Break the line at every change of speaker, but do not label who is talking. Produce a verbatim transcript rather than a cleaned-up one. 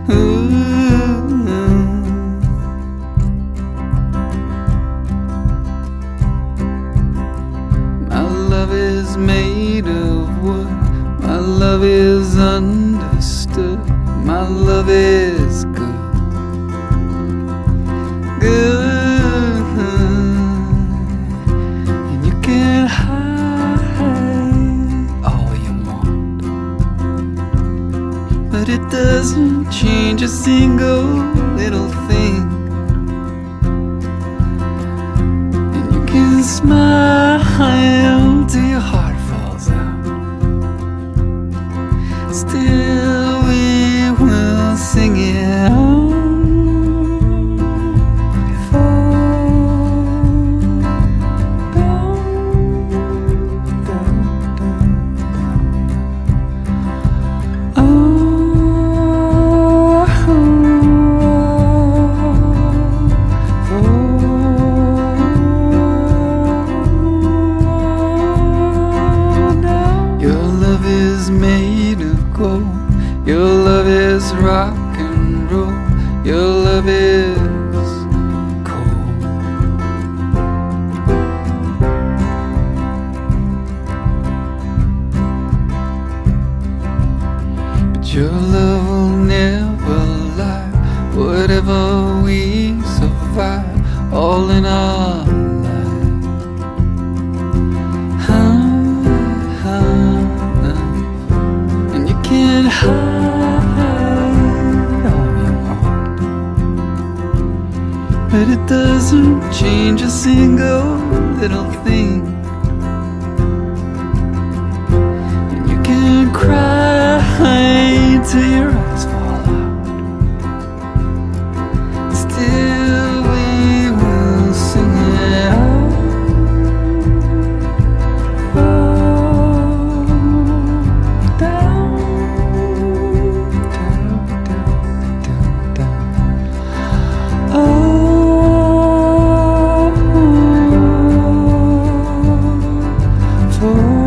Ooh. My love is made of wood. My love is understood. My love is good. Good. And you can hide all you want, but it doesn't change a single little thing. And you can smile till your heart falls out. Still we will sing it out. Made of gold. Your love is rock and roll. Your love is cold. But your love will never lie. Whatever we survive, all in our hide all you want, but it doesn't change a single little thing. And you can cry till your eyes fall out. Still we will sing it out. Oh,